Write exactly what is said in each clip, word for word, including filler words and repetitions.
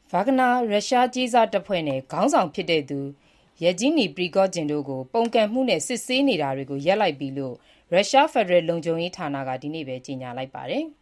ဗာဂနာရုရှားကြေးစားတပ်ဖွဲ့နဲ့ခေါင်းဆောင်ဖြစ်တဲ့သူယက်ဂျီနီပရီဂေါ့ဂျင်တို့ကိုပုန်ကန်မှုနဲ့စစ်ဆေးနေတာတွေကိုရပ်လိုက်ပြီလို့ရုရှားဖက်ဒရယ်လုံခြုံရေးဌာနကဒီနေ့ပဲကြေညာလိုက်ပါတယ်။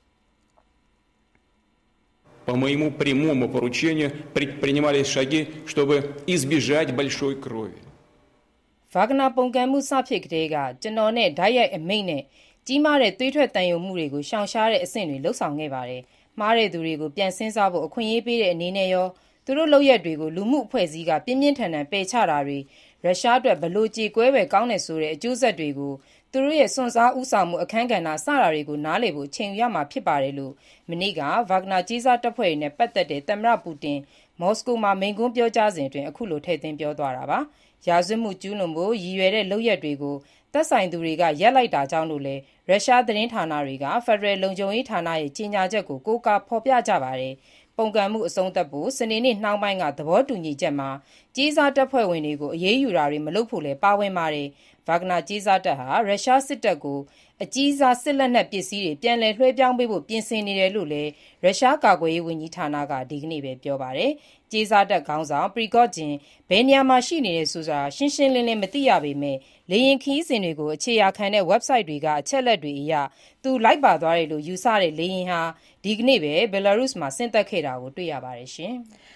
По моему прямому поручению предпринимались шаги, чтобы избежать большой крови. ဗာဂနာပုန်ကန်မှုစဖြစ်ကတည်းကကျွန်တော်နဲ့ဓာတ်ရိုက်အမိန့်နဲ့ကြီးမားတဲ့သွေးထွက်သံယိုမှုတွေကိုရှောင်ရှားတဲ့အဆင့်တွေလှုပ်ဆောင်ခဲ့ပါတယ်။မှားတဲ့သူတွေကိုပြန်စဉ်းစားဖို့အခွင့်အရေးပေးတဲ့အနေနဲ့ရောသူတို့လုပ်ရက်တွေကိုလူမှုအဖွဲ့အစည်းကပြင်းပြင်းထန်ထန်ပယ်ချတာတွေရုရှားအတွက်ဘလို့ကြေကွဲပဲကောင်းတယ်ဆိုတဲ့အကျိုးဆက်တွေကိုသူတို့ရဲ့စွန့်စားဥဆောင်မှုအခန်းကဏ္ဍစတာတွေကိုနားလည်ဖို့ချိန်ယူရမှာဖြစ်ပါတယ်လို့မနေ့ကဗာဂနာကြေးစားတပ်ဖွဲ့တွေနဲ့ပတ်သက်တဲ့သမ္မတပူတင်မော်စကိုမှာမိန့်ခွန်းပြောကြားစဉ်အတွင်းအခုလိုထည့်သွင်းပြောသွားတာပါ။ရာဇဝတ်မှုကျူးလွန်ဖို့ရည်ရွယ်တဲ့လုပ်ရက်တွေကိုသက်ဆိုင်သူတွေကရပ်လိုက်တာကြောင့်လို့လည်းရုရှားသတင်းဌာနတွေကဖက်ဒရယ်လုံခြုံရေးဌာနရဲ့ကြေညာချက်ကိုကိုးကားဖော်ပြကြပါတယ်။ပုန်ကန်မှုအဆုံးသတ်ဖို့စနေနေ့နှောင်းပိုင်းကသဘောတူညီချက်မှာကြေးစားတပ်ဖွဲ့ဝင်တွေကိုအရေးယူတာတွေမလုပ်ဖို့လည်းပါဝင်ပါတယ်။ဗာဂနာကြေးစားတပ်ဟာရုရှားစစ်တပ်ကိုအကြီးစားစစ်လက်နက်ပစ္စည်းတွေပြန်လည်လွှဲပြောင်းပေးဖို့ပြင်ဆင်နေတယ်လို့လည်းရုရှားကာကွယ်ရေးဝန်ကြီးဌာနကဒီကနေ့ပဲပြောပါတယ်။ကြေးစားတပ်ခေါင်းဆောင်ပရီဂေါ့ဂျင်ဘယ်နေရာမှာရှိနေတယ်ဆိုတာရှင်းရှင်းလင်းလင်းမသိရပေမဲ့လေယာဉ်ခရီးစဉ်တွေကိုအခြေရာခံတဲ့ website တွေကအချက်အလက်တွေအရသူလိုက်ပါသွားတယ်လို့ယူဆတဲ့လေယာဉ်ဟာဒီကနေ့ပဲဘယ်လာရုစ်မှာဆင်းသက်ခဲ့တာကိုတွေ့ရပါတယ်ရှင်။